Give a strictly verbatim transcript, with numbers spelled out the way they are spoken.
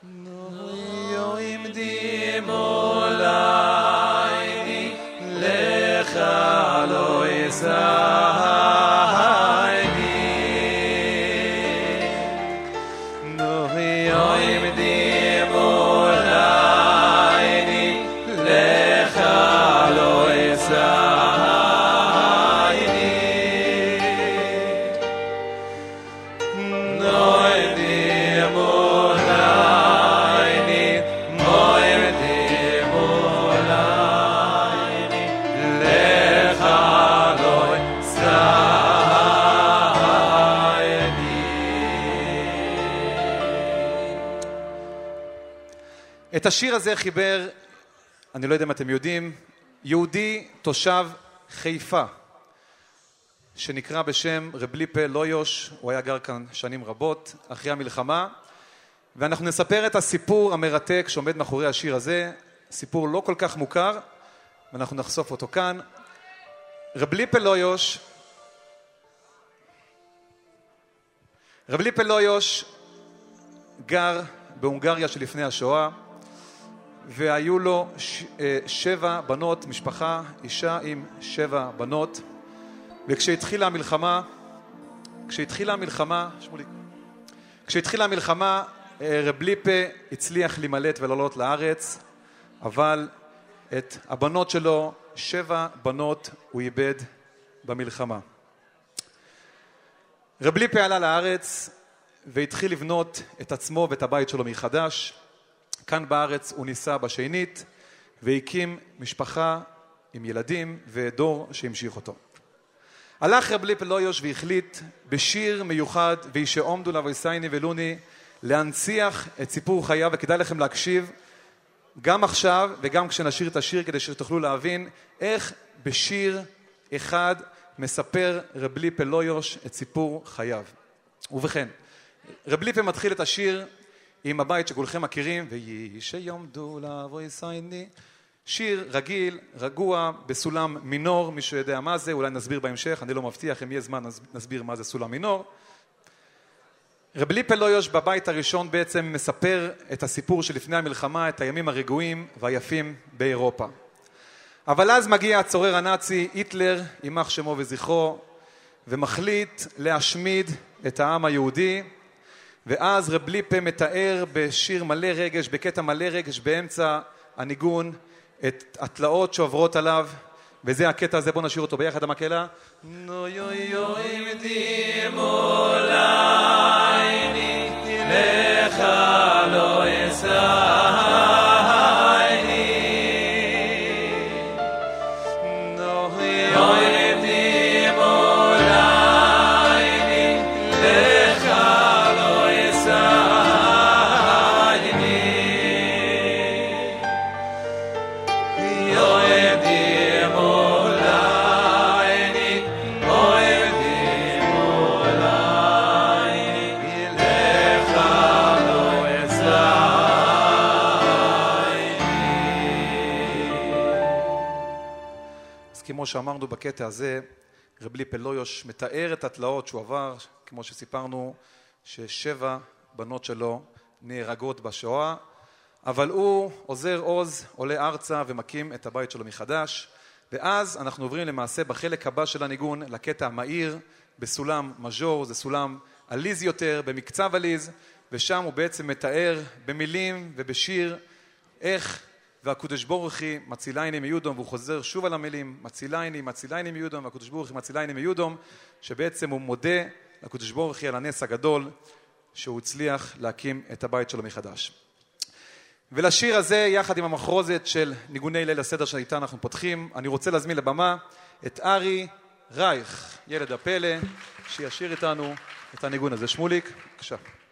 Noyoim dimolaini lecha lo esaini Noyoim dimolaini lecha lo esaini Noyoim dimolaini Noyoim dimolaini lecha lo esaini. את השיר הזה חיבר, אני לא יודע אם אתם יודעים, יהודי תושב חיפה, שנקרא בשם רב ליפה לויוש. הוא היה גר כאן שנים רבות אחרי המלחמה, ואנחנו נספר את הסיפור המרתק שעומד מאחורי השיר הזה, סיפור לא כל כך מוכר, ואנחנו נחשוף אותו כאן. רב ליפה לויוש, רב ליפה לויוש גר בהונגריה שלפני השואה, והיו לו ש... שבע בנות, משפחה, אישה עם שבע בנות. וכשהתחילה המלחמה, כשהתחילה המלחמה, שמוליק, כשהתחילה המלחמה, רב ליפה הצליח להימלט ולעלות לארץ, אבל את הבנות שלו, שבע בנות, הוא איבד במלחמה. רב ליפה עלה לארץ והתחיל לבנות את עצמו ואת הבית שלו מחדש. כאן בארץ הוא ניסה בשנית והקים משפחה עם ילדים ודור שהמשיך אותו. הלך רב ליפה לויוש והחליט בשיר מיוחד וישעומדו לאבויסייני ולוני להנציח את סיפור חייו, וכדאי לכם להקשיב גם עכשיו וגם כשנשיר את השיר כדי שתוכלו להבין איך בשיר אחד מספר רב ליפה לויוש את סיפור חייו. ובכן, רב ליפה מתחיל את השיר עם הבית שכולכם מכירים, וישעומדו לאבויסייני, שיר רגיל, רגוע, בסולם מינור. מי שיודע מה זה, אולי נסביר בהמשך, אני לא מבטיח, אם יהיה זמן נסביר מה זה סולם מינור. רב ליפה לויוש בבית הראשון בעצם מספר את הסיפור שלפני המלחמה, את הימים הרגועים והיפים באירופה. אבל אז מגיע הצורר הנאצי, היטלר, יימח שמו וזכרו, ומחליט להשמיד את העם היהודי, ואז רב ליפה מתאר בשיר מלא רגש, בקטע מלא רגש באמצע הניגון, את התלאות שעוברות עליו, וזה הקטע הזה. בואו נשאיר אותו ביחד, המקהלה. נויויוים דימולייני לך לא אסייני נויויים דימולייני לך לא אסייני יויב דימולייני יויב דימולייני לך לא אסייני. אז כמו שאמרנו בקטע הזה, רב ליפה לויוש מתאר את התלאות שהוא עבר, כמו שסיפרנו ששבע בנות שלו נהרגות בשואה, אבל הוא עוזר עוז, עולה ארצה ומקים את הבית שלו מחדש. ואז אנחנו עוברים למעשה בחלק הבא של הניגון לקטע המהיר בסולם מז'ור, זה סולם עליז יותר, במקצב עליז, ושם הוא בעצם מתאר במילים ובשיר איך והקדוש ברוך הוא מצילייני מיודום, והוא חוזר שוב על המילים מצילייני, מצילייני מיודום, והקדוש ברוך הוא מצילייני מיודום, שבעצם הוא מודה לקדוש ברוך הוא על הנס הגדול שהוא הצליח להקים את הבית שלו מחדש. ולשיר הזה, יחד עם המחרוזת של ניגוני ליל הסדר שאיתה אנחנו פותחים, אני רוצה להזמין לבמה את ארי רייך, ילד הפלא, שישיר איתנו את הניגון הזה. שמוליק, בבקשה.